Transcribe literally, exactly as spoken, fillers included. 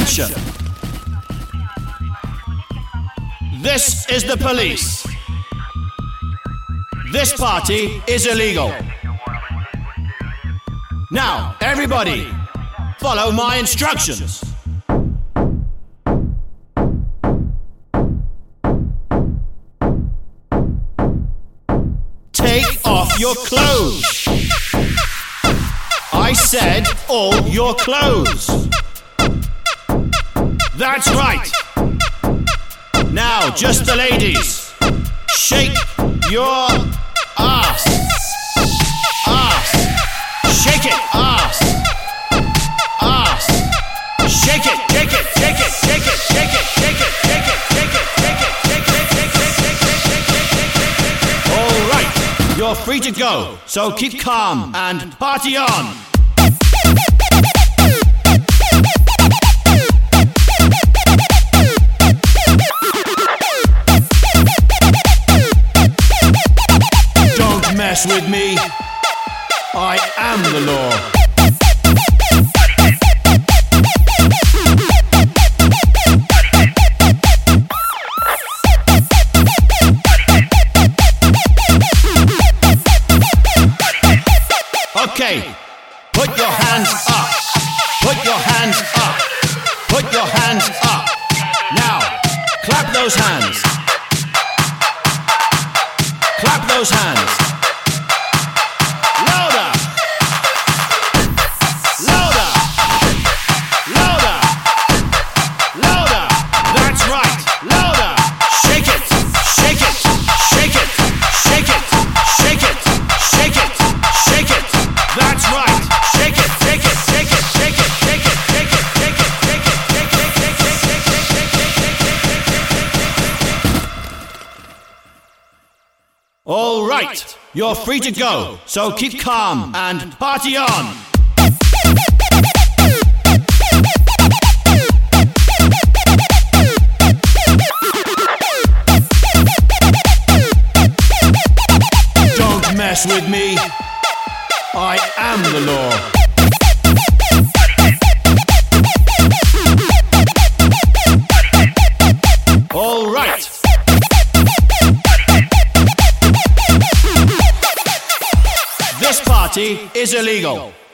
Attention! This is the police. This party is illegal. Now, everybody, follow my instructions. Take off your clothes. I said all your clothes. That's right. Now, just the ladies. Shake your ass. Ass. Shake it. Ass. Ass. Shake it. Shake it. Shake it. Shake it. Shake it. Shake it. Shake it. Shake it. Shake it. Shake it. Shake it. All right. You're free to go. So keep calm and party on. Mess with me, I am the law. Okay, put your hands up, put your hands up, put your hands up. Now, clap those hands, clap those hands. All right, you're free to go, so keep calm and party on. Don't mess with me, I am the law. All right. This party is illegal.